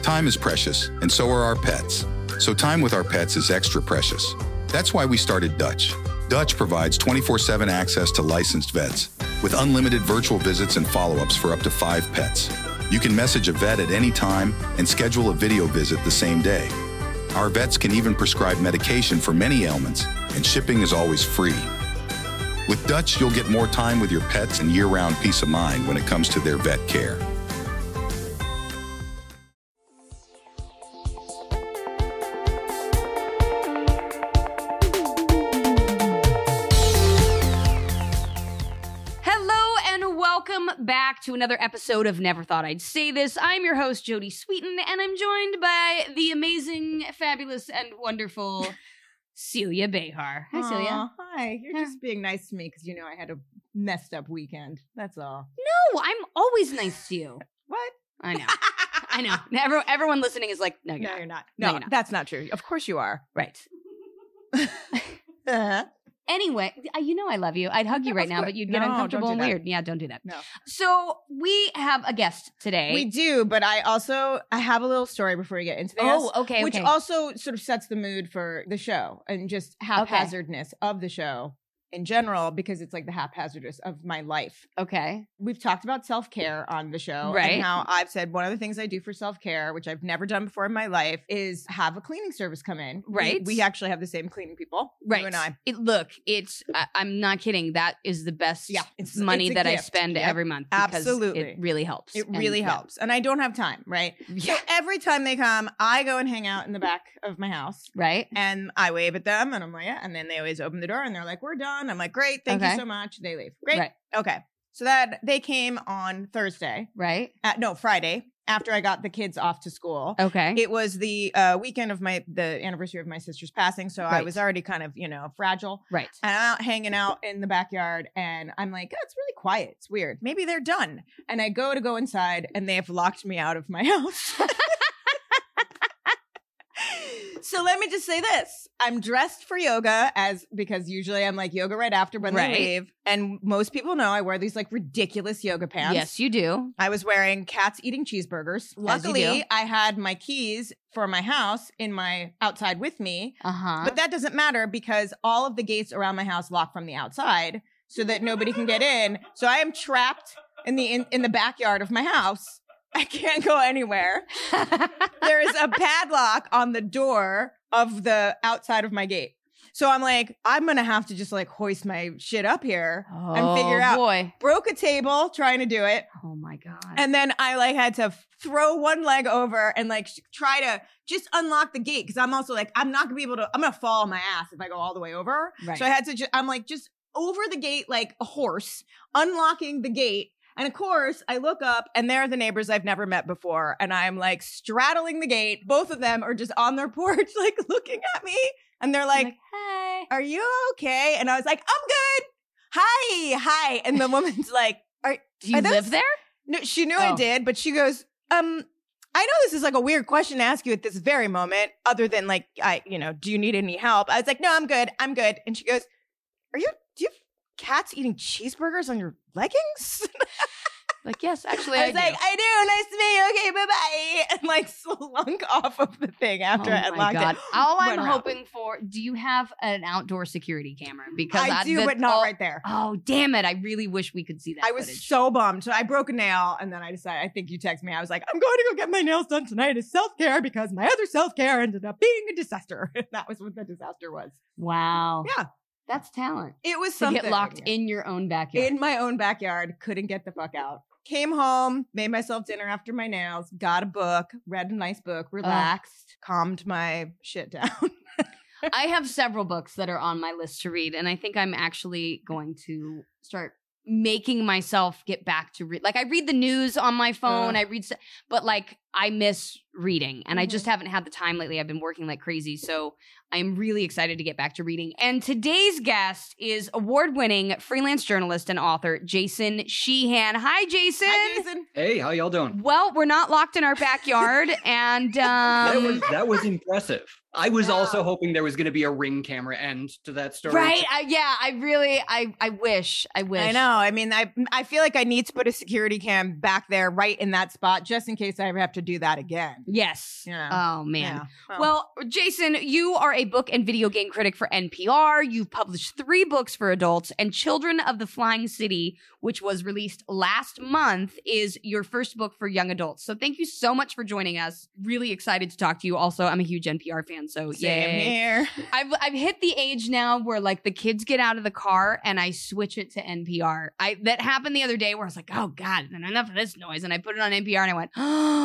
Time is precious, and so are our pets. So time with our pets is extra precious. That's why we started Dutch. Dutch provides 24/7 access to licensed vets with unlimited virtual visits and follow-ups for up to 5 pets. You can message a vet at any time and schedule a video visit the same day. Our vets can even prescribe medication for many ailments, and shipping is always free. With Dutch, you'll get more time with your pets and year-round peace of mind when it comes to their vet care. Back to another episode of Never Thought I'd Say This. I'm your host, Jodie Sweetin, and I'm joined by the amazing, fabulous, and wonderful Celia Behar. Hi, Celia. Hi. You're just being nice to me because you know I had a messed up weekend. That's all. No, I'm always nice to you. What? I know. I know. Everyone listening is like, no, you're not. No, No, that's not true. Of course you are. Right. Uh-huh. Anyway, you know I love you. I'd hug you right now, but you'd get uncomfortable and weird. Yeah, don't do that. No. So we have a guest today. We do, but I have a little story before we get into this. Oh, okay. Which also sort of sets the mood for the show and just haphazardness of the show in general, because it's like the haphazardness of my life. Okay. We've talked about self-care on the show. Right. And how I've said one of the things I do for self-care, which I've never done before in my life, is have a cleaning service come in. Right. We actually have the same cleaning people. Right. You and I. I'm not kidding. That is the best it's money a that gift. I spend every month. Because Absolutely. It really helps. It really helps. And I don't have time, right? Yeah. So every time they come, I go and hang out in the back of my house. Right. And I wave at them and I'm like, yeah. And then they always open the door and they're like, we're done. I'm like, great. Thank you so much. They leave. Great. Right. Okay. So that they came on Thursday. Right. Friday. After I got the kids off to school. Okay. It was the weekend of the anniversary of my sister's passing. So I was already kind of, fragile. Right. And I'm out hanging out in the backyard and I'm like, oh, it's really quiet. It's weird. Maybe they're done. And I go inside and they have locked me out of my house. So let me just say this. I'm dressed for yoga because usually I'm like yoga right after when they leave. And most people know I wear these like ridiculous yoga pants. Yes, you do. I was wearing cats eating cheeseburgers. Luckily, I had my keys for my house in my outside with me. But that doesn't matter because all of the gates around my house lock from the outside so that nobody can get in. So I am trapped in the backyard of my house. I can't go anywhere. There is a padlock on the door of the outside of my gate. So I'm like, I'm going to have to just like hoist my shit up here and figure out. Boy. Broke a table trying to do it. Oh my God. And then I like had to throw one leg over and like try to just unlock the gate. Cause I'm also like, I'm not gonna be able to, I'm going to fall on my ass if I go all the way over. Right. So I had to, I'm like just over the gate like a horse, unlocking the gate. And of course, I look up and they're the neighbors I've never met before. And I'm like straddling the gate. Both of them are just on their porch, like looking at me. And they're like, hey, are you okay? And I was like, I'm good. Hi. And the woman's like, do you live there? No, she knew I did, but she goes, I know this is like a weird question to ask you at this very moment, other than like, do you need any help? I was like, no, I'm good. And she goes, do you have cats eating cheeseburgers on your leggings? Like, yes, actually, I was like, I do. Nice to meet you. Okay, bye-bye. And like slunk off of the thing after I had locked it. All I'm hoping for, do you have an outdoor security camera? Because I do, but not right there. Oh, damn it. I really wish we could see that I was so bummed. So I broke a nail and then I decided, I think you text me. I was like, I'm going to go get my nails done tonight as self-care because my other self-care ended up being a disaster. That was what the disaster was. Wow. Yeah. That's talent. It was to something. Get locked in your own backyard. In my own backyard. Couldn't get the fuck out. Came home, made myself dinner after my nails, got a book, read a nice book, relaxed, calmed my shit down. I have several books that are on my list to read, and I think I'm actually going to start making myself get back to read. Like, I read the news on my phone, but like, I miss reading, and I just haven't had the time lately. I've been working like crazy, so I'm really excited to get back to reading. And today's guest is award-winning freelance journalist and author Jason Sheehan. Hi, Jason. Hi, Jason. Hey, how y'all doing? Well, we're not locked in our backyard, and that was impressive. I was also hoping there was going to be a Ring camera end to that story. Right? I wish. I know. I mean, I feel like I need to put a security cam back there, right in that spot, just in case I ever have to do that again. Yes. Yeah. Oh, man. Yeah. Well, Jason, you are a book and video game critic for NPR. You've published 3 books for adults, and Children of the Flying City, which was released last month, is your first book for young adults. So thank you so much for joining us. Really excited to talk to you. Also, I'm a huge NPR fan, so Same here. I've hit the age now where like the kids get out of the car and I switch it to NPR. That happened the other day where I was like, oh God, enough of this noise. And I put it on NPR and I went,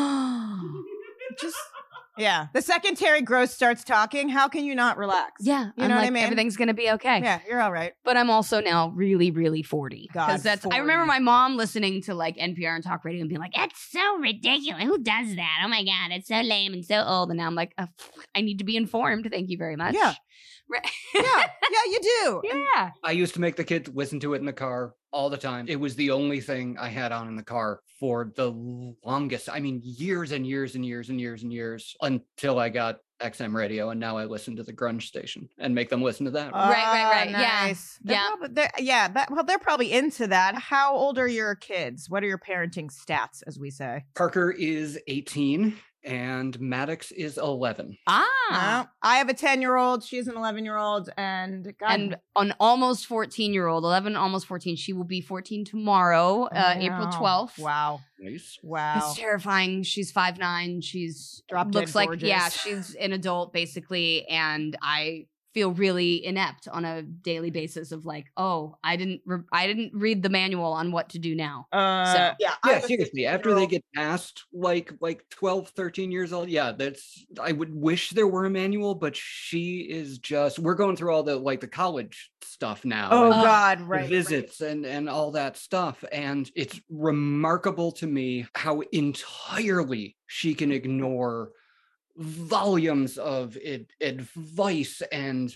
oh, just. Yeah. The second Terry Gross starts talking, how can you not relax? Yeah. You know what I mean? Everything's going to be okay. Yeah, you're all right. But I'm also now really, really 40. God, That's 40. I remember my mom listening to like NPR and talk radio and being like, it's so ridiculous. Who does that? Oh my God, it's so lame and so old. And now I'm like, I need to be informed. Thank you very much. Yeah. Yeah, you do. Yeah. I used to make the kids listen to it in the car all the time. It was the only thing I had on in the car for the longest, I mean, years and years and years and years and years until I got XM radio. And now I listen to the grunge station and make them listen to that. Right. Nice. They're probably into that. How old are your kids? What are your parenting stats, as we say? Parker is 18 and Maddox is 11. Ah. I have a 10-year-old. She's an 11-year-old. And an almost 14-year-old, 11, almost 14. She will be 14 tomorrow, April 12th. Wow. Nice. Wow. It's terrifying. She's 5'9". She's looks like, gorgeous. she's an adult basically. And I feel really inept on a daily basis of like, oh, I didn't read the manual on what to do now. Seriously, after they get past like 12, 13 years old, I would wish there were a manual, but she is just, we're going through all the like the college stuff now. Oh God, right. Visits and all that stuff. And it's remarkable to me how entirely she can ignore volumes of advice and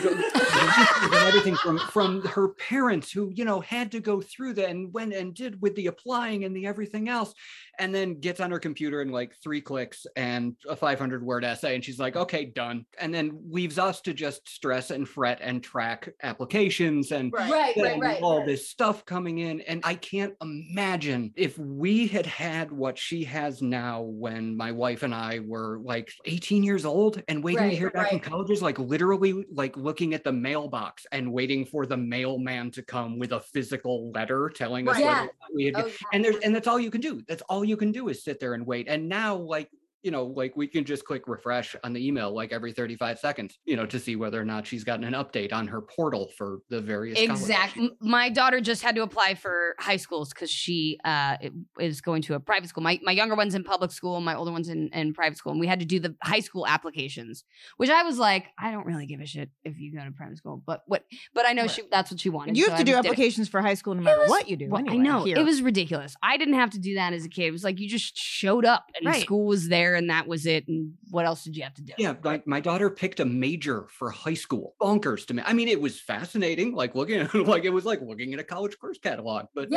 everything from her parents who had to go through that and went and did with the applying and the everything else, and then gets on her computer in like 3 clicks and a 500-word essay, and she's like, okay, done, and then leaves us to just stress and fret and track applications and all this stuff coming in. And I can't imagine if we had what she has now when my wife and I were like 18 years old and waiting to hear back from colleges, like literally like looking at the mailbox and waiting for the mailman to come with a physical letter telling us whether we had and that's all you can do. That's all you can do is sit there and wait. And now like we can just click refresh on the email like every 35 seconds, to see whether or not she's gotten an update on her portal for the various Exactly. My daughter just had to apply for high schools because she is going to a private school. My younger one's in public school, my older one's in private school, and we had to do the high school applications, which I was like, I don't really give a shit if you go to private school, but I know that's what she wanted. You have to do applications for high school no matter what you do. Well, anyway, I know. here. It was ridiculous. I didn't have to do that as a kid. It was like you just showed up and school was there and that was it. And what else did you have to do? Yeah, my daughter picked a major for high school. Bonkers to me. I mean, it was fascinating, like looking at it was like looking at a college course catalog. But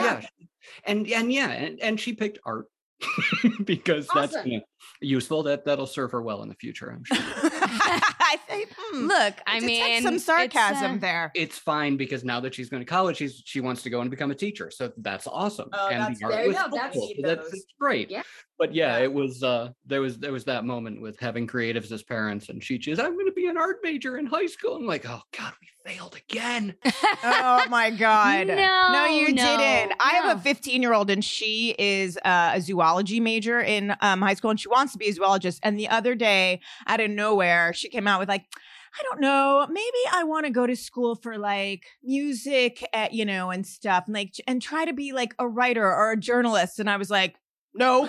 and she picked art because that's useful. That'll serve her well in the future, I'm sure. I think. Look, I mean, some sarcasm there. It's fine because now that she's going to college, she wants to go and become a teacher. So that's awesome. Oh, and there you go. That's great. Yeah. But it was there was that moment with having creatives as parents, and she says, I'm going to be an art major in high school. I'm like, oh God, we failed again. Oh my God. No, you didn't. No. I have a 15-year-old and she is a zoology major in high school and she wants to be a zoologist. And the other day, out of nowhere, she came out with like, I don't know, maybe I want to go to school for like music, and stuff, and like, and try to be like a writer or a journalist. And I was like, no,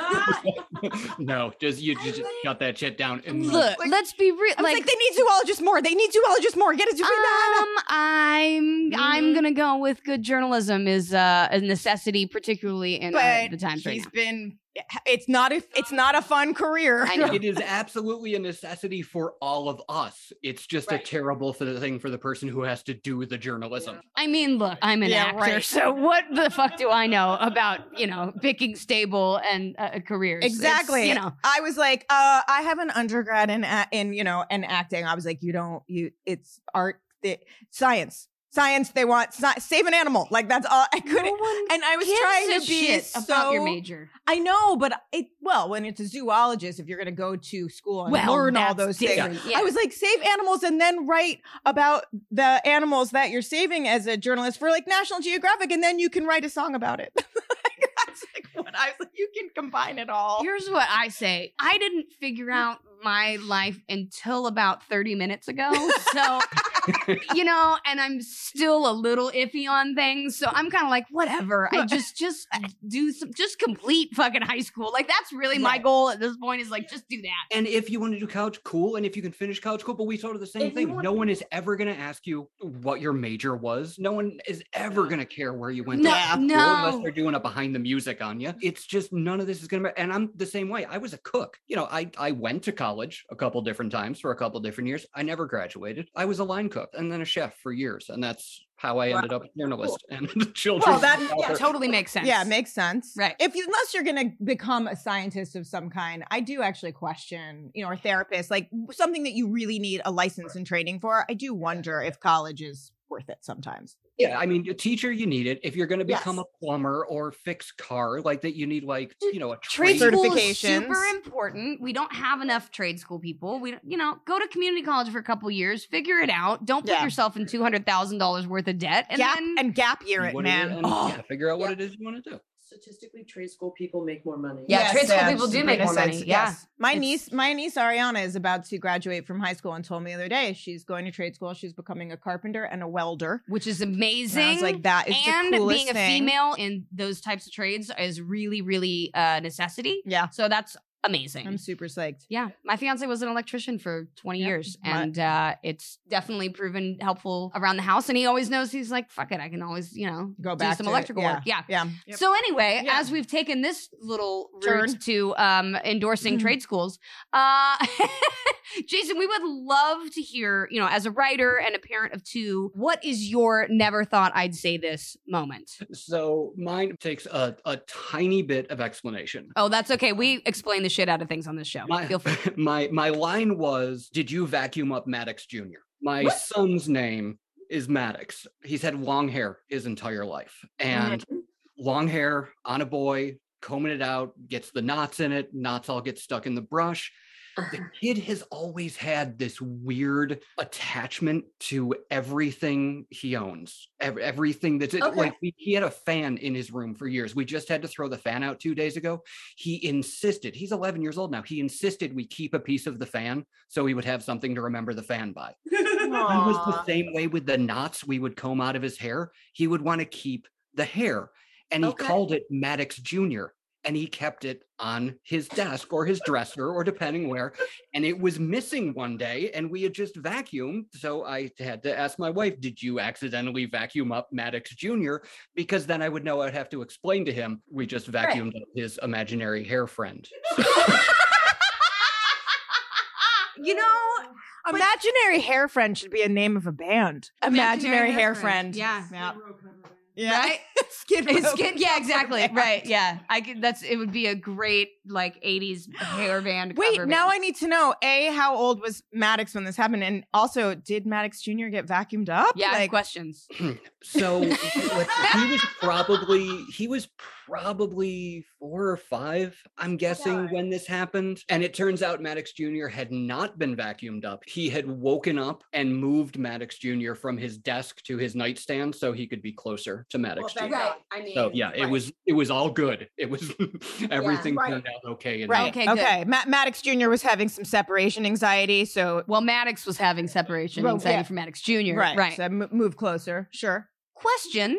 no, you just shut that shit down. Look, let's be real. Like they need zoologists more. They need zoologists more. Get it. I'm gonna go with good journalism is a necessity, particularly in the times right now. It's not a fun career. I know. It is absolutely a necessity for all of us. It's just a terrible thing for the person who has to do the journalism. I mean, look, I'm an actor, so what the fuck do I know about, picking stable and careers? Exactly. I was like, I have an undergrad in acting. I was like, it's art, science. science. They want save an animal. Like that's all I couldn't. And I was trying to be shit about your major. I know, but when it's a zoologist, if you're going to go to school and learn all those things, I was like, save animals and then write about the animals that you're saving as a journalist for like National Geographic, and then you can write a song about it. That's like what I was like. You can combine it all. Here's what I say: I didn't figure out my life until about 30 minutes ago. So, and I'm still a little iffy on things. So I'm kind of like, whatever. I just complete fucking high school. Like that's really my goal at this point is like, just do that. And if you want to do college, cool. And if you can finish college, cool. But we told her the same thing. No one is ever going to ask you what your major was. No one is ever going to care where you went to school unless they're doing a behind the music on you. It's just none of this is going to matter. And I'm the same way. I was a cook. I went to college a couple different times for a couple different years. I never graduated. I was a line cook and then a chef for years. And that's how I ended up a journalist and children. Well, that totally makes sense. Yeah, it makes sense. Right. Unless you're going to become a scientist of some kind, I do actually question, or therapist, like something that you really need a license and training for. I do wonder if college is worth it sometimes. Yeah, I mean, a teacher, you need it. If you're going to become a plumber or fix car, like that, you need a trade certification. Super important. We don't have enough trade school people. We, go to community college for a couple years, figure it out. Don't put yourself in $200,000 worth of debt, and gap year it, man. Figure out what it is you want to do. Statistically, trade school people make more money. Yeah, trade school people do make more money. Yeah. My niece Ariana is about to graduate from high school and told me the other day she's going to trade school. She's becoming a carpenter and a welder, which is amazing. I was like, that is the coolest being a female in those types of trades is really, really a necessity. Yeah. So that's amazing. I'm super psyched. Yeah. My fiance was an electrician for 20 years and it's definitely proven helpful around the house. And he always knows, he's like, fuck it, I can always, go back do some electrical work. Yeah. Yep. So anyway, as we've taken this little route to endorsing trade schools, Jason, we would love to hear, as a writer and a parent of two, what is your never thought I'd say this moment? So mine takes a tiny bit of explanation. Oh, that's okay. We explain the shit out of things on this show. Feel free. My line was, did you vacuum up Maddox Jr.? My son's name is Maddox. He's had long hair his entire life. And long hair on a boy, combing it out, gets the knots in it. Knots all get stuck in the brush. The kid has always had this weird attachment to everything he owns. Everything that's like he had a fan in his room for years. We just had to throw the fan out 2 days ago. He insisted, he's 11 years old now. He insisted we keep a piece of the fan so he would have something to remember the fan by. He was the same way with the knots we would comb out of his hair. He would want to keep the hair. And he called it Maddox Jr. And he kept it on his desk or his dresser or depending where. And it was missing one day and we had just vacuumed. So I had to ask my wife, did you accidentally vacuum up Maddox Jr.? Because then I would know I'd have to explain to him, we just vacuumed up his imaginary hair friend. Imaginary Hair Friend should be a name of a band. Imaginary Hair Friend. Yeah. Yeah. Right? Skid yeah, exactly. Right. Yeah. It would be a great 80s hair band. Wait, cover now band. I need to know, how old was Maddox when this happened? And also, did Maddox Jr. get vacuumed up? Yeah, I have questions. So he was probably 4 or 5, I'm guessing, when this happened. And it turns out Maddox Jr. had not been vacuumed up. He had woken up and moved Maddox Jr. from his desk to his nightstand so he could be closer to Maddox Jr. Right. I mean, it was all good. It was everything turned out okay. Okay. Maddox Jr. was having some separation anxiety, so Maddox was having separation anxiety from Maddox Jr. Right. So move closer. Sure. Question.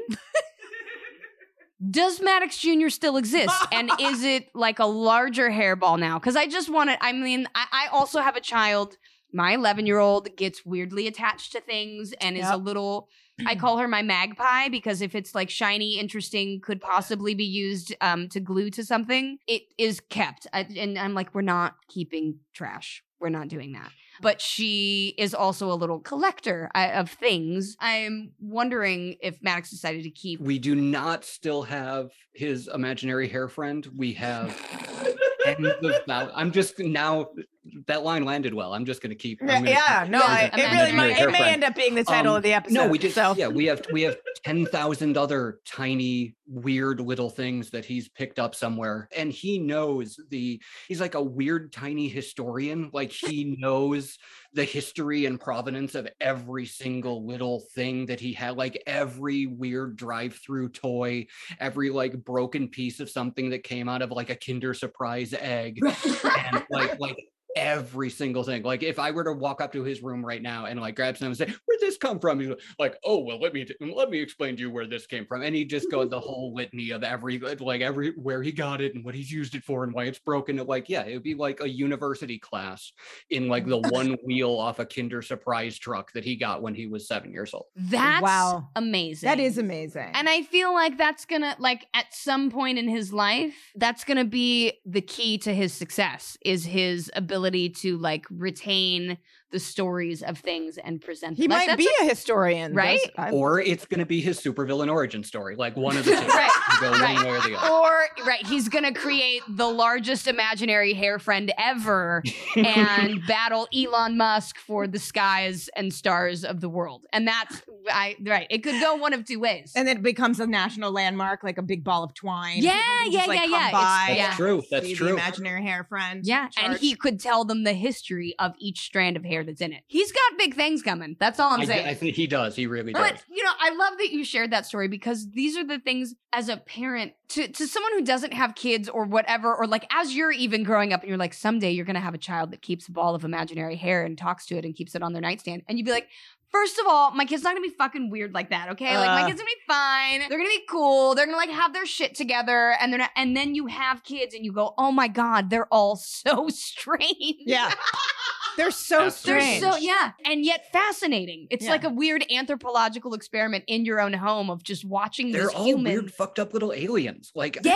Does Maddox Jr. still exist? And is it like a larger hairball now? Because I just want to, I also have a child. My 11-year-old gets weirdly attached to things and is a little, I call her my magpie because if it's like shiny, interesting, could possibly be used to glue to something, it is kept. And I'm like, we're not keeping trash. We're not doing that. But she is also a little collector of things. I'm wondering if Maddox decided to keep. We do not still have his imaginary hair friend. We have tens of thousands. I'm just now that line landed well. I'm just going to keep. It may end up being the title of the episode. No, we did. So. Yeah, we have 10,000 other tiny, weird little things that he's picked up somewhere, and he knows he's like a weird tiny historian. Like he knows the history and provenance of every single little thing that he had, like every weird drive-through toy, every like broken piece of something that came out of like a Kinder Surprise egg, and like every single thing. Like if I were to walk up to his room right now and like grab something and say, where'd this come from? He's like, oh, well, let me explain to you where this came from. And he just goes the whole litany of where he got it and what he's used it for and why it's broken. It would be like a university class in like the one wheel off a Kinder Surprise truck that he got when he was 7 years old. That's amazing. That is amazing. And I feel like that's gonna, like, at some point in his life, that's gonna be the key to his success, is his ability to like retain the stories of things and present them. He might be a historian, right? Or it's going to be his supervillain origin story, like one of the two. Right. Go one way or the other. Or he's going to create the largest imaginary hair friend ever and battle Elon Musk for the skies and stars of the world. And that's it could go one of two ways. And then it becomes a national landmark, like a big ball of twine. Yeah. That's true. That's true. The imaginary hair friend. Yeah, and he could tell them the history of each strand of hair that's in it. He's got big things coming. That's all I'm saying. I think he does. He really does. But, I love that you shared that story, because these are the things as a parent to someone who doesn't have kids or whatever, or like as you're even growing up and you're like, someday you're going to have a child that keeps a ball of imaginary hair and talks to it and keeps it on their nightstand. And you'd be like, first of all, my kid's not gonna be fucking weird like that, okay? Like my kid's gonna be fine. They're gonna be cool. They're gonna like have their shit together, and they're not. And then you have kids, and you go, oh my god, they're all so strange. Yeah, they're so strange. They're and yet fascinating. It's like a weird anthropological experiment in your own home of just watching they're this all human. Weird, fucked up little aliens. Like They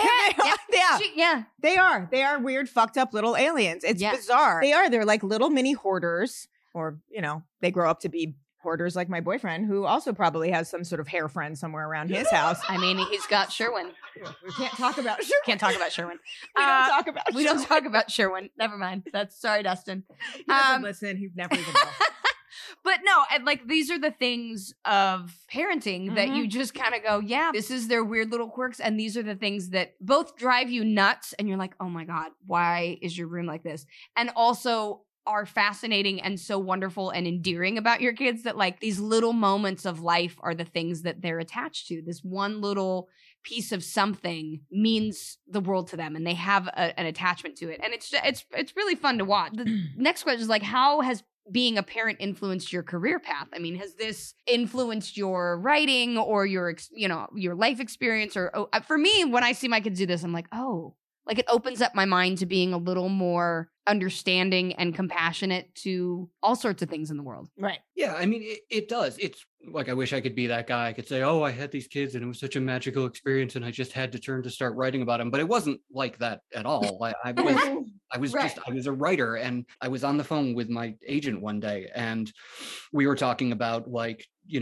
are weird, fucked up little aliens. It's bizarre. They're like little mini hoarders, or they grow up to be hoarders like my boyfriend, who also probably has some sort of hair friend somewhere around his house. I mean, he's got Sherwin. We can't talk about Sherwin. Can't talk about Sherwin. We don't talk about Sherwin. Never mind. Sorry, Dustin. He doesn't listen. He'd never even know. But no, and like these are the things of parenting that you just kind of go, yeah, this is their weird little quirks. And these are the things that both drive you nuts. And you're like, oh my God, why is your room like this? And also are fascinating and so wonderful and endearing about your kids, that like these little moments of life are the things that they're attached to. This one little piece of something means the world to them, and they have an attachment to it. And it's really fun to watch. The next question is like, how has being a parent influenced your career path? I mean, has this influenced your writing or your life experience? Or for me, when I see my kids do this, I'm like, oh, like it opens up my mind to being a little more understanding and compassionate to all sorts of things in the world. Right. Yeah, I mean, it does. It's like, I wish I could be that guy. I could say, oh, I had these kids and it was such a magical experience and I just had to turn to start writing about them. But it wasn't like that at all. I was a writer, and I was on the phone with my agent one day, and we were talking about like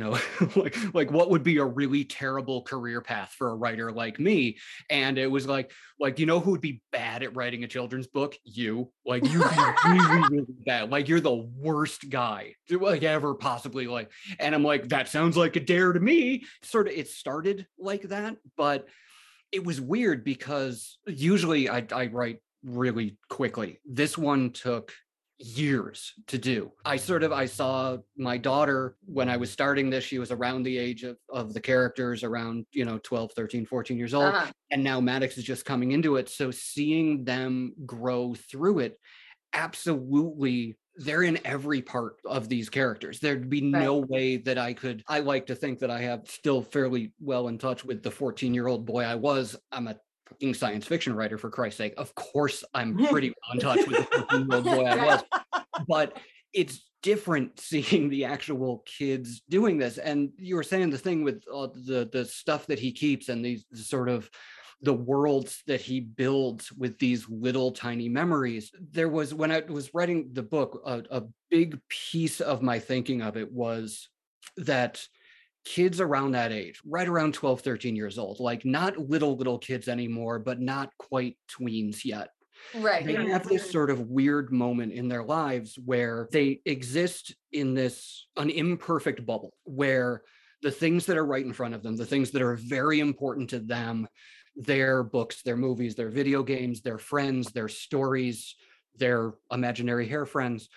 what would be a really terrible career path for a writer like me. And it was like, who would be bad at writing a children's book? You. Like, you'd be really, really bad. Like, you're the worst guy like ever possibly. Like, and I'm like, that sounds like a dare to me. Sort of, it started like that, but it was weird because usually I write really quickly. This one took years to do. I saw my daughter when I was starting this. She was around the age of the characters, around 12, 13, 14 years old. And now Maddox is just coming into it. So seeing them grow through it, absolutely, they're in every part of these characters. There'd be no way that I like to think that I have still fairly well in touch with the 14-year-old boy I was. I'm a fucking science fiction writer, for Christ's sake. Of course I'm pretty well in touch with the 14-year-old boy I was. But it's different seeing the actual kids doing this. And you were saying the thing with the stuff that he keeps and these sort of the worlds that he builds with these little tiny memories. There was, when I was writing the book, a big piece of my thinking of it was that kids around that age, right around 12, 13 years old, like not little kids anymore, but not quite tweens yet. Right. They have this sort of weird moment in their lives where they exist in an imperfect bubble where the things that are right in front of them, the things that are very important to them, their books, their movies, their video games, their friends, their stories, their imaginary hair friends,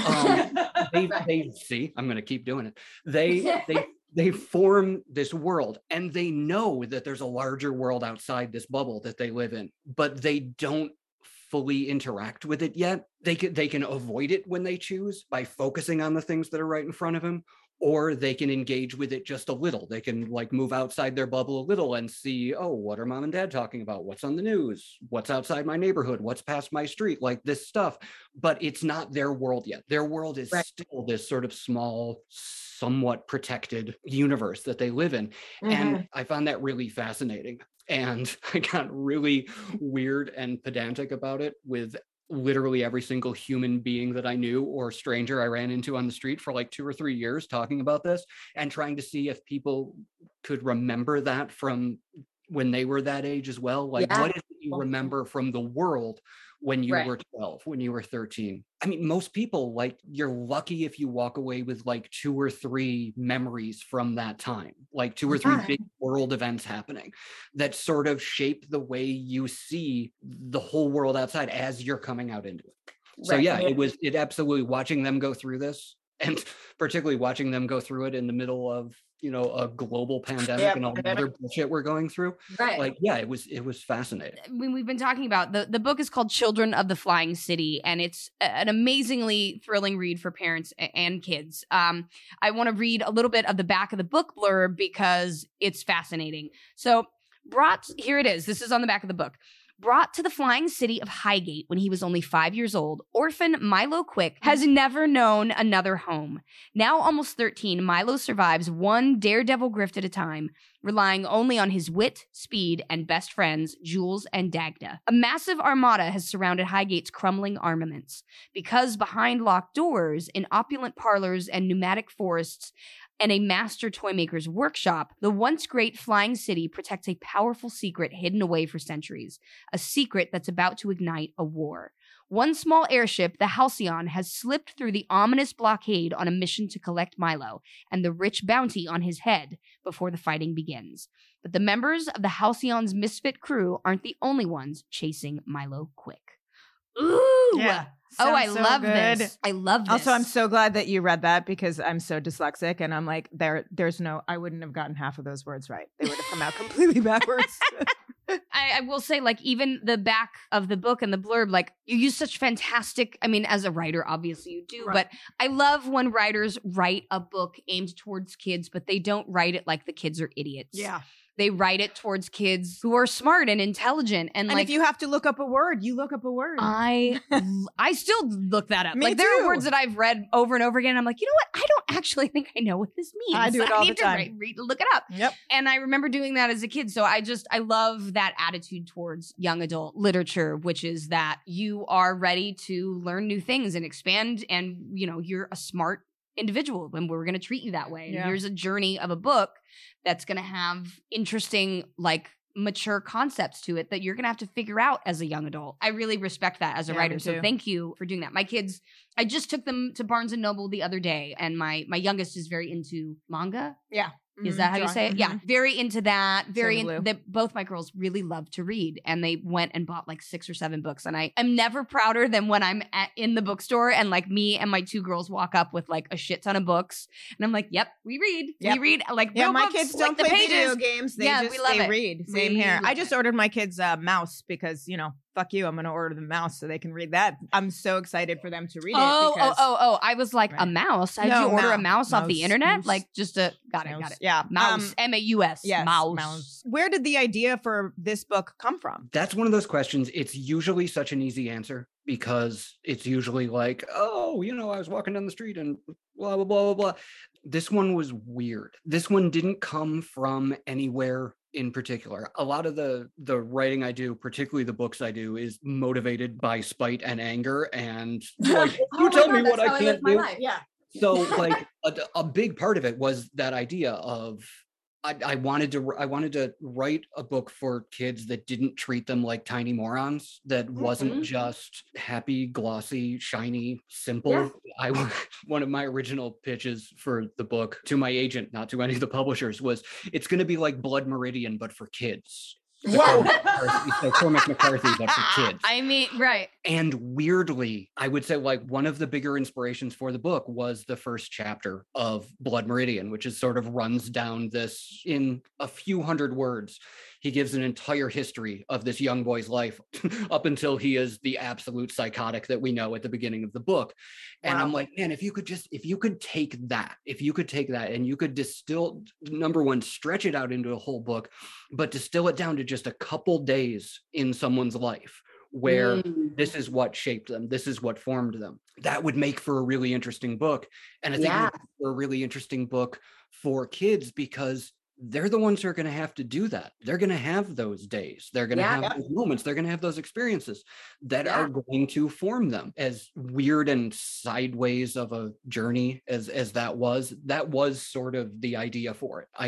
they see, I'm going to keep doing it. They form this world, and they know that there's a larger world outside this bubble that they live in, but they don't fully interact with it yet. They can avoid it when they choose by focusing on the things that are right in front of them, or they can engage with it just a little. They can like move outside their bubble a little and see, oh, what are mom and dad talking about? What's on the news? What's outside my neighborhood? What's past my street? Like this stuff. But it's not their world yet. Their world is still this sort of small, somewhat protected universe that they live in. And I found that really fascinating. And I got really weird and pedantic about it with literally every single human being that I knew or stranger I ran into on the street for like 2 or 3 years talking about this and trying to see if people could remember that from when they were that age as well. Like, what is it you remember from the world when you were 12, when you were 13? I mean, most people, like, you're lucky if you walk away with like 2 or 3 memories from that time, like 2 or 3 big world events happening that sort of shape the way you see the whole world outside as you're coming out into it. So it absolutely, watching them go through this, and particularly watching them go through it in the middle of, you know, a global pandemic and all the other bullshit we're going through. Like, it was fascinating. When we've been talking about the book is called Children of the Flying City, and it's an amazingly thrilling read for parents and kids. I want to read a little bit of the back of the book blurb because it's fascinating. So here it is. This is on the back of the book. Brought to the flying city of Highgate when he was only 5 years old, orphan Milo Quick has never known another home. Now almost 13, Milo survives one daredevil grift at a time, relying only on his wit, speed, and best friends, Jules and Dagda. A massive armada has surrounded Highgate's crumbling armaments, because behind locked doors, in opulent parlors and pneumatic forests, and a master toymaker's workshop, the once great flying city protects a powerful secret hidden away for centuries, a secret that's about to ignite a war. One small airship, the Halcyon, has slipped through the ominous blockade on a mission to collect Milo and the rich bounty on his head before the fighting begins. But the members of the Halcyon's misfit crew aren't the only ones chasing Milo Quick. Ooh! Yeah. I so love good. this. I love this. Also, I'm so glad that you read that because I'm so dyslexic and I'm like, there's no, I wouldn't have gotten half of those words right. They would have come out completely backwards. I will say, like, even the back of the book and the blurb, like, you use such fantastic, I mean, as a writer, obviously you do, but I love when writers write a book aimed towards kids, but they don't write it like the kids are idiots. Yeah. They write it towards kids who are smart and intelligent. And like, if you have to look up a word, you look up a word. I still look that up. Me like, too. there are words that I've read over and over again. I'm like, you know what? I don't actually think I know what this means. I do it all the time. I need to look it up. Yep. And I remember doing that as a kid. So I love that attitude towards young adult literature, which is that you are ready to learn new things and expand. And, you know, you're a smart individual and we're going to treat you that way. And here's a journey of a book that's going to have interesting, like, mature concepts to it that you're going to have to figure out as a young adult. I really respect that as a writer. So thank you for doing that. My kids, I just took them to Barnes & Noble the other day, and my youngest is very into manga. Yeah. Is that how you say it? Mm-hmm. Yeah. Very into that. Both my girls really love to read, and they went and bought like 6 or 7 books. And I'm never prouder than when I'm in the bookstore and like me and my 2 girls walk up with like a shit ton of books. And I'm like, yep, we read. Yep. We read like real my books, kids like don't the play pages. video games. They read. Same here. I just ordered my kids a mouse because, you know, fuck you. I'm going to order the mouse so they can read that. I'm so excited for them to read it. I was like, a mouse? Did you order a mouse off the internet? Mouse. Like just got it. Yeah. Mouse. M-A-U-S. Yes, mouse. Where did the idea for this book come from? That's one of those questions. It's usually such an easy answer because it's usually like, oh, you know, I was walking down the street and blah, blah, blah, blah, blah. This one was weird. This one didn't come from anywhere in particular. A lot of the writing I do, particularly the books I do, is motivated by spite and anger and like, you tell me what I can't do. Yeah. So like a big part of it was that idea of I wanted to write a book for kids that didn't treat them like tiny morons, that wasn't just happy, glossy, shiny, simple. One of my original pitches for the book to my agent, not to any of the publishers, was it's going to be like Blood Meridian, but for kids. Cormac McCarthy, but for kids. I mean, right. And weirdly, I would say like one of the bigger inspirations for the book was the first chapter of Blood Meridian, which is sort of runs down this in a few hundred words. He gives an entire history of this young boy's life up until he is the absolute psychotic that we know at the beginning of the book. And I'm like, man, if you could take that and you could distill, number one, stretch it out into a whole book, but distill it down to just a couple days in someone's life where this is what shaped them, this is what formed them, that would make for a really interesting book. And I think it would make for a really interesting book for kids, because they're the ones who are going to have to do that. They're going to have those days. They're going to have those moments. They're going to have those experiences that are going to form them. As weird and sideways of a journey as that was sort of the idea for it.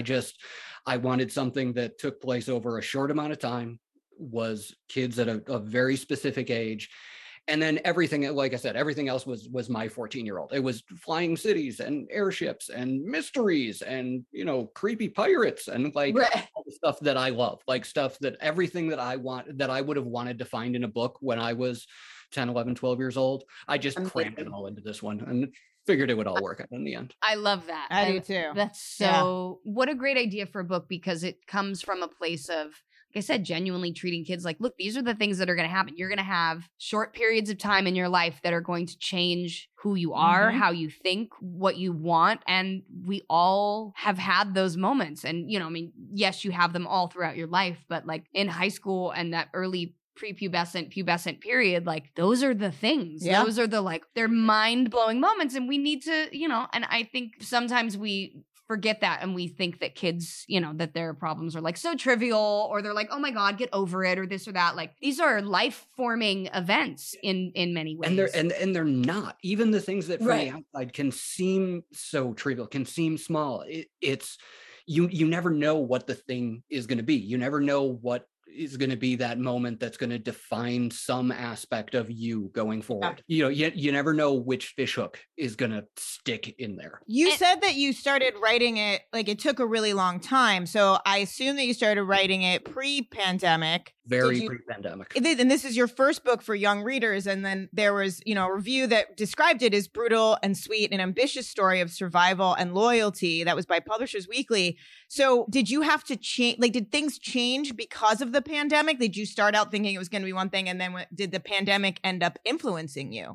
I wanted something that took place over a short amount of time, was kids at a very specific age. And then everything, like I said, everything else was my 14-year-old. It was flying cities and airships and mysteries and, creepy pirates and like all the stuff that I love, like stuff that everything that I want, that I would have wanted to find in a book when I was 10, 11, 12 years old. I just crammed it all into this one and figured it would all work out in the end. I love that. I do too. That's so, what a great idea for a book, because it comes from a place of, like I said, genuinely treating kids like, look, these are the things that are going to happen. You're going to have short periods of time in your life that are going to change who you are, how you think, what you want. And we all have had those moments. And, yes, you have them all throughout your life, but like in high school and that early pubescent period, like those are the things. Yeah. Those are they're mind-blowing moments. And we need to, and I think sometimes we forget that and we think that kids, that their problems are like so trivial, or they're like, oh my God, get over it, or this or that. Like these are life-forming events in many ways. And they're not. Even the things that from the outside can seem so trivial, can seem small. It's you never know what the thing is going to be. You never know what is going to be that moment that's going to define some aspect of you going forward. You never know which fishhook is going to stick in there. You said that you started writing it, like it took a really long time. So I assume that you started writing it pre-pandemic. Very pre-pandemic. And this is your first book for young readers. And then there was, a review that described it as brutal and sweet and ambitious story of survival and loyalty. That was by Publishers Weekly. So did you have to change, did things change because of the pandemic? Did you start out thinking it was going to be one thing, and then did the pandemic end up influencing you?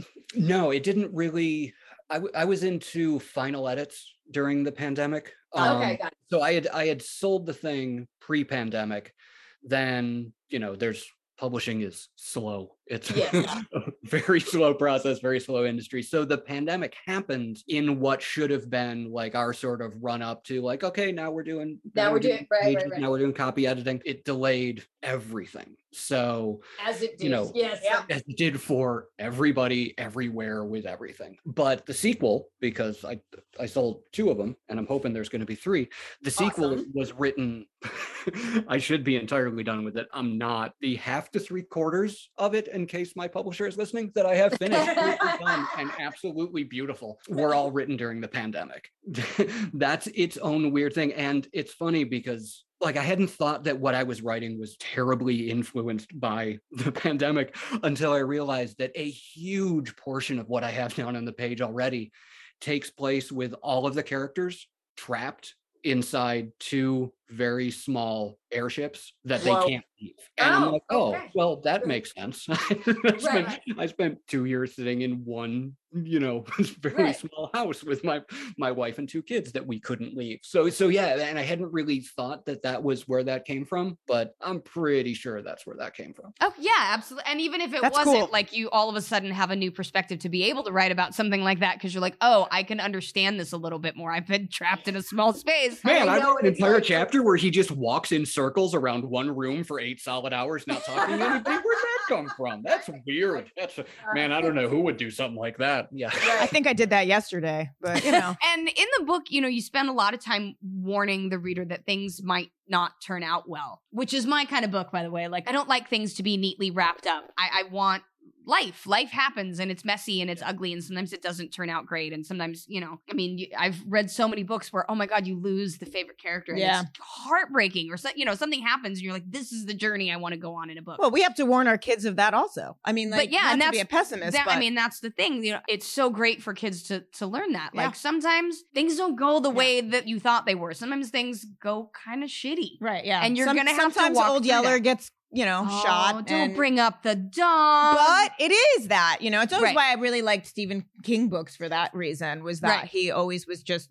No, it didn't really. I was into final edits during the pandemic. Okay, got it. So I had sold the thing pre-pandemic. Then, there's publishing is slow. It's a very slow process, very slow industry. So the pandemic happened in what should have been like our sort of run up to like, okay, now we're doing copy editing. It delayed everything. So as it did, as it did for everybody, everywhere, with everything. But the sequel, because I sold 2 of them, and I'm hoping there's going to be 3. The sequel was written. I should be entirely done with it. I'm not. The half to 3/4 of it, in case my publisher is listening, that I have finished, done, and absolutely beautiful, were all written during the pandemic. That's its own weird thing. And it's funny because I hadn't thought that what I was writing was terribly influenced by the pandemic until I realized that a huge portion of what I have down on the page already takes place with all of the characters trapped inside 2 very small airships that they can't leave. And I'm like, well, that makes sense. I spent 2 years sitting in one, very small house with my wife and 2 kids that we couldn't leave. So yeah, and I hadn't really thought that was where that came from, but I'm pretty sure that's where that came from. Oh yeah, absolutely. And even if it wasn't, like you all of a sudden have a new perspective to be able to write about something like that, because you're like, oh, I can understand this a little bit more. I've been trapped in a small space. Man, I wrote an entire chapter chapter where he just walks in circles around one room for 8 solid hours, not talking to anybody? Where'd that come from? That's weird. Man, I don't know who would do something like that. Yeah. I think I did that yesterday, but you know. And in the book, you spend a lot of time warning the reader that things might not turn out well, which is my kind of book, by the way. Like, I don't like things to be neatly wrapped up. I want life happens and it's messy and it's ugly and sometimes it doesn't turn out great, and sometimes I've read so many books where, oh my god, you lose the favorite character and it's heartbreaking, or something happens and you're like, this is the journey I want to go on in a book. Well, we have to warn our kids of that also. I mean, like, not to be a pessimist, but... I mean, that's the thing, it's so great for kids to learn that. Like, sometimes things don't go the way that you thought they were. Sometimes things go kind of shitty, right? Yeah, and you're gonna have to sometimes walk Old Yeller gets shot. Don't bring up the dog. But it is that, it's always why I really liked Stephen King books for that reason, was that he always was just,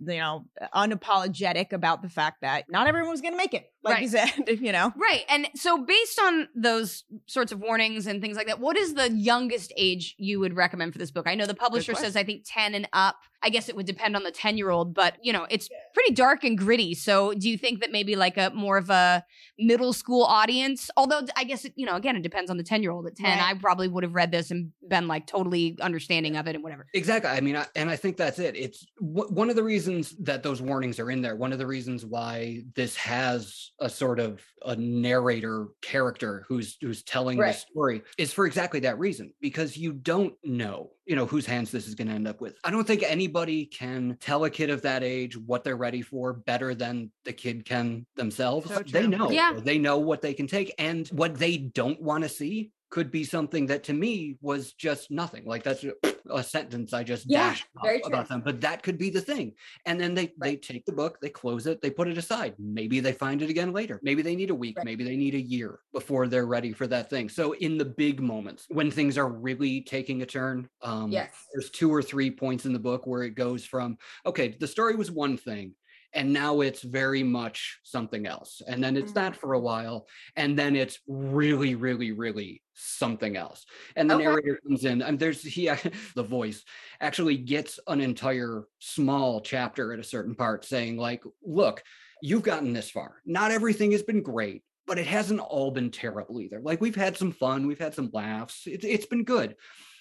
unapologetic about the fact that not everyone was going to make it, like you said, Right. And so based on those sorts of warnings and things like that, what is the youngest age you would recommend for this book? I know the publisher says, I think 10 and up. I guess it would depend on the 10-year-old, but it's pretty dark and gritty. So do you think that maybe like a more of a middle school audience? Although I guess, again, it depends on the 10-year-old. At 10, I probably would have read this and been like totally understanding of it and whatever. Exactly. I mean, I think that's it. It's one of the reasons that those warnings are in there. One of the reasons why this has a sort of a narrator character who's telling the story is for exactly that reason, because you don't know, whose hands this is going to end up with. I don't think anybody can tell a kid of that age what they're ready for better than the kid can themselves. So they know. Yeah. They know what they can take, and what they don't want to see could be something that to me was just nothing. Like, that's a sentence I just dashed about them, but that could be the thing. And then they take the book, they close it, they put it aside. Maybe they find it again later. Maybe they need a week, maybe they need a year before they're ready for that thing. So in the big moments when things are really taking a turn, there's 2 or 3 points in the book where it goes from, okay, the story was one thing, and now it's very much something else. And then it's that for a while. And then it's really, really, really something else. And the narrator comes in, and the voice actually gets an entire small chapter at a certain part saying, like, look, you've gotten this far. Not everything has been great, but it hasn't all been terrible either. Like, we've had some fun, we've had some laughs. It's been good.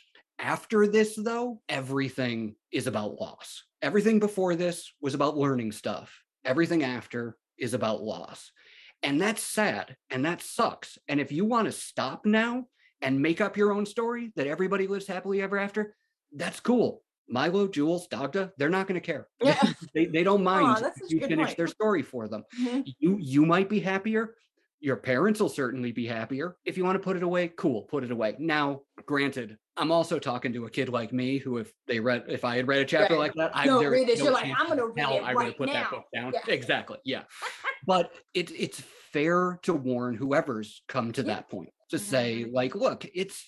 After this, though, everything is about loss. Everything before this was about learning stuff. Everything after is about loss. And that's sad, and that sucks. And if you want to stop now and make up your own story that everybody lives happily ever after, that's cool. Milo, Jules, Dagda, they're not going to care. Yeah. they don't mind if you finish their story for them. Mm-hmm. You might be happier. Your parents will certainly be happier. If you want to put it away, cool, put it away. Now, granted, I'm also talking to a kid like me who, if I had read a chapter like that, read it. You're like, I'm going to read it I would put now. That book down. Yeah. Exactly. Yeah. But it's fair to warn whoever's come to that point to say, like, look,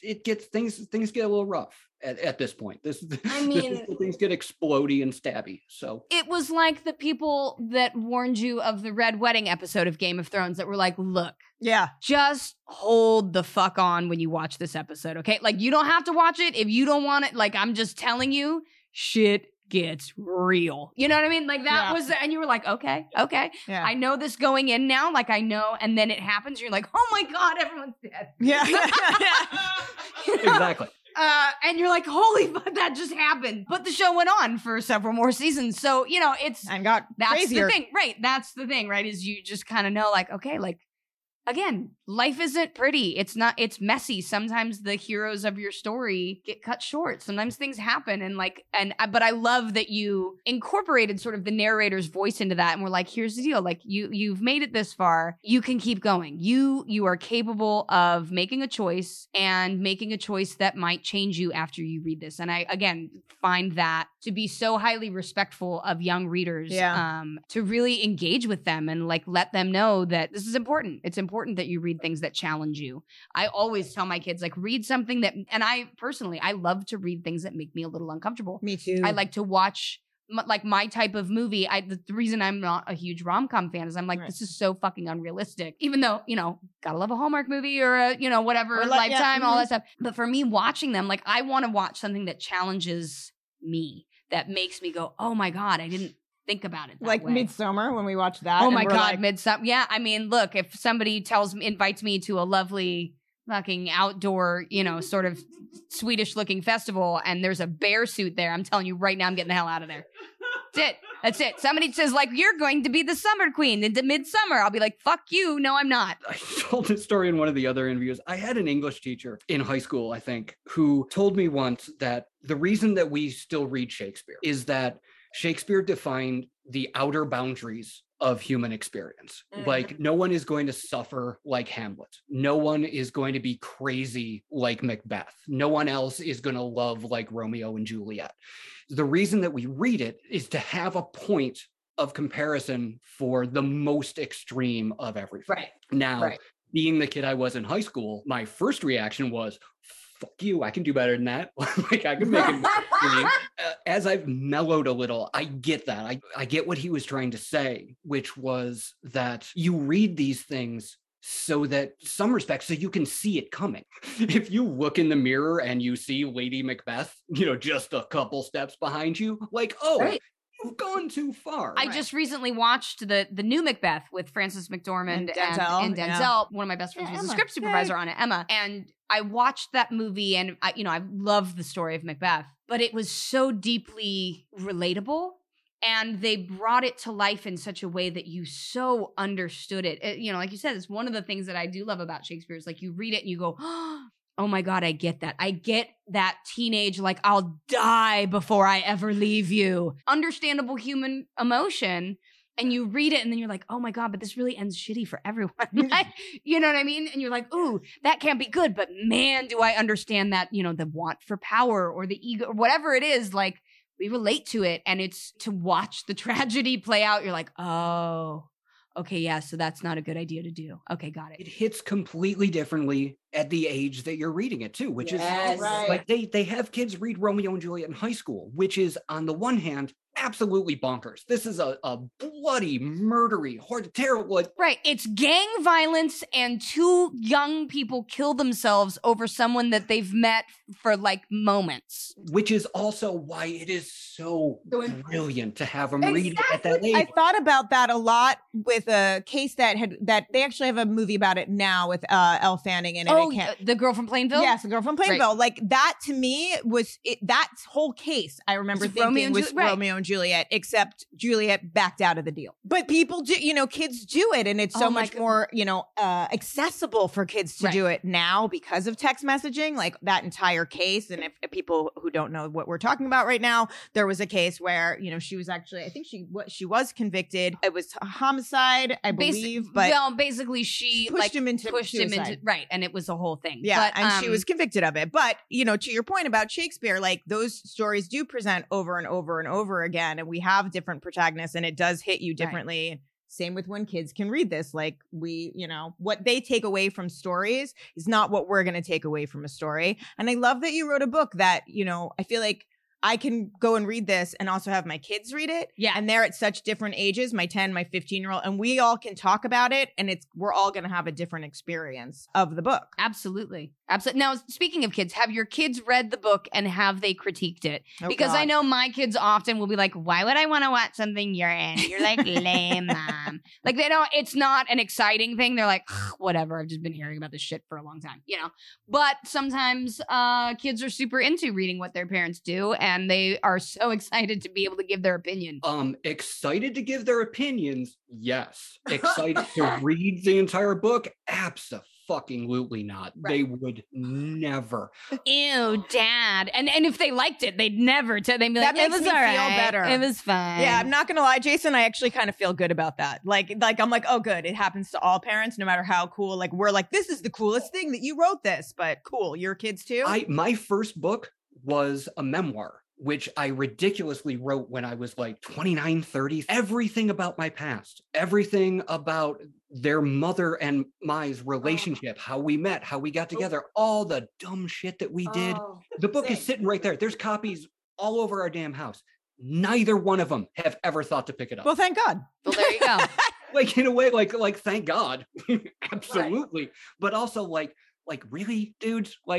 things get a little rough at this point. Things get explodey and stabby. So it was like the people that warned you of the Red Wedding episode of Game of Thrones that were like, look, just hold the fuck on when you watch this episode, okay? Like, you don't have to watch it if you don't want it. Like, I'm just telling you, shit gets real. You know what I mean? Like, that was, and you were like, okay. Yeah. I know this going in now. Like, I know. And then it happens. You're like, oh my God, everyone's dead. Yeah. Exactly. And you're like, holy fuck, that just happened. But the show went on for several more seasons. So, that's crazier. the thing, right? That's the thing, right? Is you just kind of know, like, okay, like, again, life isn't pretty. It's messy. Sometimes the heroes of your story get cut short. Sometimes things happen. But I love that you incorporated sort of the narrator's voice into that. And we're like, here's the deal. Like, you've made it this far. You can keep going. You are capable of making a choice, and making a choice that might change you after you read this. And I, again, find that to be so highly respectful of young readers, to really engage with them and like let them know that this is important. It's important that you read things that challenge you. I always tell my kids, like, read something that, and I personally, I love to read things that make me a little uncomfortable. Me too. I like to watch like my type of movie. The reason I'm not a huge rom-com fan is I'm like, this is so fucking unrealistic, even though, gotta love a Hallmark movie or a, whatever, or Lifetime, all that stuff. But for me, watching them, like, I want to watch something that challenges me, that makes me go, oh my God, I didn't think about it that like way. Midsommar when we watched that. Oh my God, Midsommar. Yeah, I mean, look, if somebody invites me to a lovely fucking outdoor, sort of Swedish looking festival and there's a bear suit there, I'm telling you right now, I'm getting the hell out of there. That's it. Somebody says like, you're going to be the summer queen into Midsummer. I'll be like, fuck you. No, I'm not. I told this story in one of the other interviews. I had an English teacher in high school, I think, who told me once that the reason that we still read Shakespeare is that Shakespeare defined the outer boundaries of human experience. Like, no one is going to suffer like Hamlet. No one is going to be crazy like Macbeth. No one else is going to love like Romeo and Juliet. The reason that we read it is to have a point of comparison for the most extreme of everything. Right. Now, being the kid I was in high school, my first reaction was, fuck you, I can do better than that. Like, I can make it. As I've mellowed a little, I get that. I get what he was trying to say, which was that you read these things so that some respects, so you can see it coming. If you look in the mirror and you see Lady Macbeth, just a couple steps behind you, like, you've gone too far. I just recently watched the new Macbeth with Frances McDormand and Denzel. Yeah. One of my best friends was a script supervisor on it, Emma. And I watched that movie and I loved the story of Macbeth, but it was so deeply relatable. And they brought it to life in such a way that you so understood it. Like you said, it's one of the things that I do love about Shakespeare is like you read it and you go, oh my God, I get that. I get that teenage, like, I'll die before I ever leave you. Understandable human emotion. And you read it and then you're like, oh my God, but this really ends shitty for everyone. You know what I mean? And you're like, ooh, that can't be good. But man, do I understand that, the want for power or the ego or whatever it is, like, we relate to it, and it's to watch the tragedy play out. You're like, oh, okay, yeah, so that's not a good idea to do. Okay, got it. It hits completely differently at the age that you're reading it too, which is like they have kids read Romeo and Juliet in high school, which is on the one hand absolutely bonkers. This is a bloody, murdery, terrible. Right. It's gang violence and two young people kill themselves over someone that they've met for like moments. Which is also why it is so brilliant to have them read it at that age. I thought about that a lot with a case that they actually have a movie about it now with Elle Fanning in it. Oh, the girl from Plainville? Yes, the girl from Plainville. Right. Like that to me was that whole case. I remember thinking was Romeo and Juliet, except Juliet backed out of the deal. But people do, kids do it, and it's so much more, accessible for kids to do it now because of text messaging, like that entire case. And if people who don't know what we're talking about right now, there was a case where, she was actually, I think she was convicted. It was a homicide, I believe, but basically she pushed him into right, and it was a whole thing. Yeah, but, and she was convicted of it. But to your point about Shakespeare, like those stories do present over and over and over again, and we have different protagonists, and it does hit you differently. Right. Same with when kids can read this. Like what they take away from stories is not what we're going to take away from a story. And I love that you wrote a book that I feel like I can go and read this and also have my kids read it. Yeah. And they're at such different ages, my 10, my 15-year-old, and we all can talk about it, and we're all going to have a different experience of the book. Absolutely. Absolutely. Now, speaking of kids, have your kids read the book and have they critiqued it? Because I know my kids often will be like, why would I want to watch something you're in? You're like, lame, mom. Like, they don't, it's not an exciting thing. They're like, whatever. I've just been hearing about this shit for a long time, But sometimes kids are super into reading what their parents do, and they are so excited to be able to give their opinion. Excited to give their opinions? Yes. Excited to read the entire book? Absolutely not. Right. They would never. Ew, Dad. And if they liked it, they'd never tell. They'd be like, that makes me feel better. It was fine. Yeah, I'm not gonna lie, Jason. I actually kind of feel good about that. Like I'm like, oh, good. It happens to all parents, no matter how cool. Like we're like, this is the coolest thing that you wrote this, but cool. Your kids too. My first book was a memoir, which I ridiculously wrote when I was like 29, 30. Everything about my past, everything about their mother and my relationship, how we met, how we got together, all the dumb shit that we did. The book is sitting right there. There's copies all over our damn house. Neither one of them have ever thought to pick it up. Well, thank God. Well, there you go. Like in a way, like thank God. Absolutely. Right. But also like really, dudes, like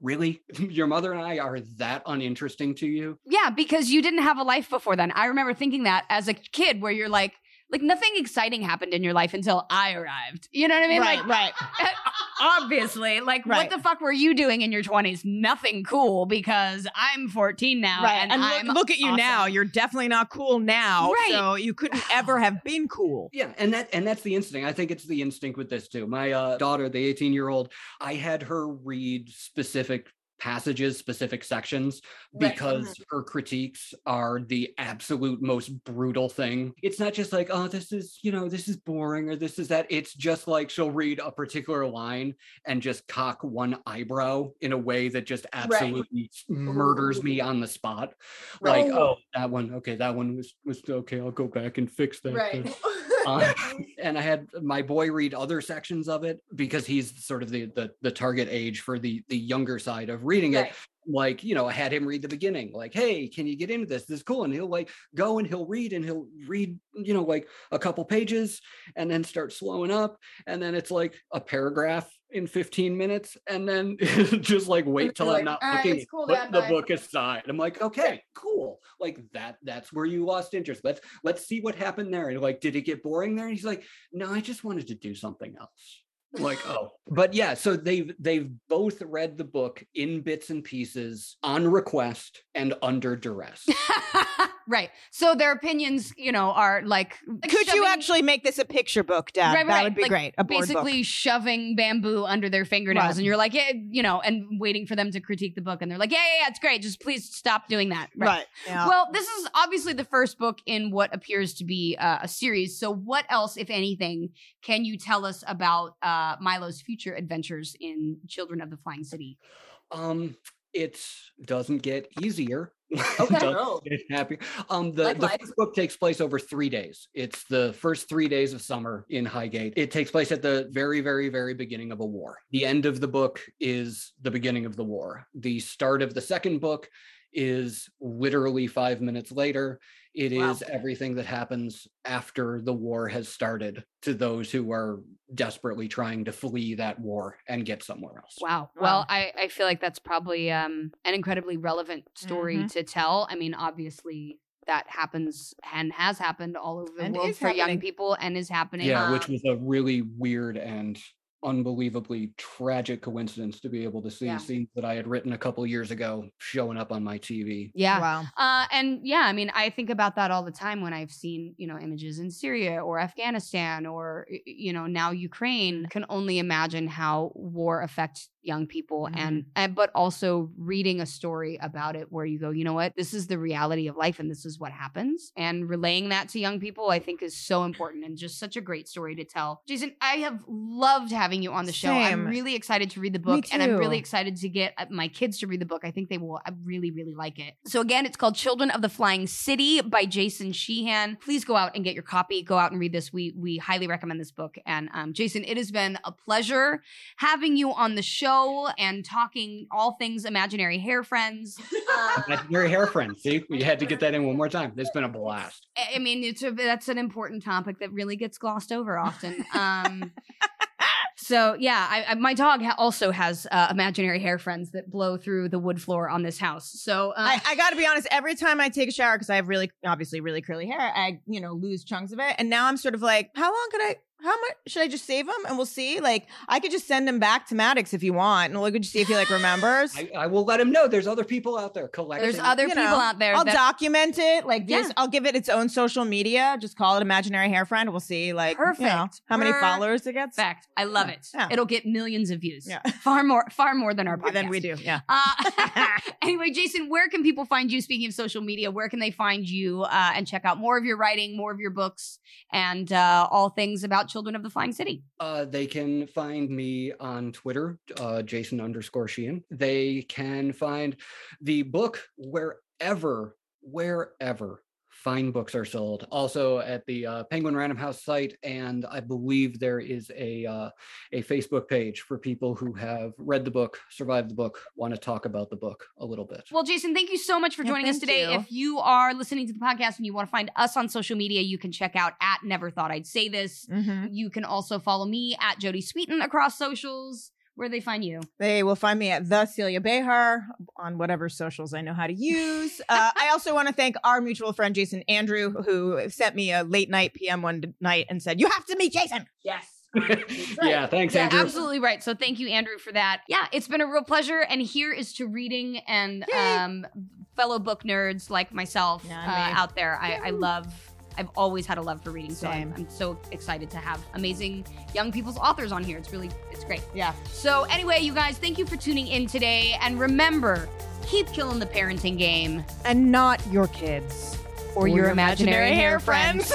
Really? Your mother and I are that uninteresting to you? Yeah, because you didn't have a life before then. I remember thinking that as a kid, where you're like nothing exciting happened in your life until I arrived. You know what I mean? Right. Obviously, what the fuck were you doing in your 20s? Nothing cool, because I'm 14 now. Right. And look at you awesome. now. You're definitely not cool now. Right. So you couldn't ever have been cool. Yeah. And that's the instinct. I think it's the instinct with this too. My daughter, the 18-year-old, I had her read specific passages, specific sections, because her critiques are the absolute most brutal thing. It's not just like, oh, this is boring, or this is that. It's just like she'll read a particular line and just cock one eyebrow in a way that just absolutely murders me on the spot. Like, oh, that one, okay, that one was okay, I'll go back and fix that. Right. And I had my boy read other sections of it, because he's sort of the target age for the younger side of reading it. Like, I had him read the beginning, like, hey, can you get into this? This is cool. And he'll go and he'll read like a couple pages and then start slowing up. And then it's like a paragraph in 15 minutes. And then just wait till I'm not looking, cool, put the book aside. I'm like, okay, cool. Like that's where you lost interest. Let's see what happened there. And did it get boring there? And he's like, no, I just wanted to do something else. Like, oh, but yeah, so they've both read the book in bits and pieces, on request and under duress. Right. So their opinions, are could you actually make this a picture book, Dad? Right. That would be great. A board basically book. shoving bamboo under their fingernails, and you're like, yeah, and waiting for them to critique the book, and they're like, yeah, it's great. Just please stop doing that. Right. Yeah. Well, this is obviously the first book in what appears to be a series. So what else, if anything, can you tell us about Milo's future adventures in Children of the Flying City? It doesn't get easier. Okay. Doesn't get happier. The first book takes place over 3 days. It's the first 3 days of summer in Highgate. It takes place at the very, very, very beginning of a war. The end of the book is the beginning of the war. The start of the second book is literally 5 minutes later. It is everything that happens after the war has started to those who are desperately trying to flee that war and get somewhere else. Wow. Well, I feel like that's probably an incredibly relevant story to tell. I mean, obviously that happens and has happened all over the world for young people and is happening. Yeah, which was a really weird and unbelievably tragic coincidence to be able to see scenes that I had written a couple years ago showing up on my TV. Yeah. Wow. And yeah, I mean, I think about that all the time when I've seen, images in Syria or Afghanistan or, now Ukraine. Can only imagine how war affects young people and but also reading a story about it where you go, you know what, this is the reality of life and this is what happens, and relaying that to young people I think is so important and just such a great story to tell. Jason, I have loved having you on the show. I'm really excited to read the book, and I'm really excited to get my kids to read the book. I think they will really, really like it. So again, it's called Children of the Flying City by Jason Sheehan. Please go out and get your copy. Go out and read this. We highly recommend this book. And Jason, it has been a pleasure having you on the show and talking all things Imaginary Hair Friends. Imaginary Hair Friends. See, we had to get that in one more time. It's been a blast. I mean, that's an important topic that really gets glossed over often. So yeah, my dog also has imaginary hair friends that blow through the wood floor on this house. So I got to be honest. Every time I take a shower, because I have obviously really curly hair, I lose chunks of it, and now I'm sort of like, how much should I just save them? And we'll see. Like, I could just send them back to Maddox if you want, and we could just see if he remembers. I will let him know. There's other people out there collecting. There's other people out there. I'll document it. I'll give it its own social media. Just call it Imaginary Hair Friend. We'll see. Perfect. How many followers it gets. Perfect. I love it. Yeah. It'll get millions of views. Yeah. Far more than our podcast. Than we do. Yeah. Anyway, Jason, where can people find you? Speaking of social media, where can they find you and check out more of your writing, more of your books, and all things about Children of the Flying City? They can find me on Twitter, Jason_Sheehan. They can find the book wherever fine books are sold. Also at the Penguin Random House site, and I believe there is a Facebook page for people who have read the book, survived the book, want to talk about the book a little bit. Well, Jason, thank you so much for joining us today. If you are listening to the podcast and you want to find us on social media, you can check out @Never Thought I'd Say This. You can also follow me @Jody Sweeten across socials. where they find you. They will find me at the Celia Behar on whatever socials I know how to use. I also want to thank our mutual friend, Jason Andrew, who sent me a late night PM one night and said, you have to meet Jason. Yes. Right. Yeah, thanks, Andrew. Absolutely right. So thank you, Andrew, for that. Yeah, it's been a real pleasure. And here is to reading and fellow book nerds like myself out there. I've always had a love for reading. So I'm so excited to have amazing young people's authors on here. It's great. Yeah. So anyway, you guys, thank you for tuning in today. And remember, keep killing the parenting game. And not your kids. Or your imaginary hair friends.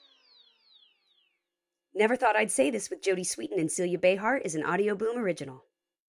Never Thought I'd Say This with Jodie Sweetin and Celia Behar is an Audio Boom original.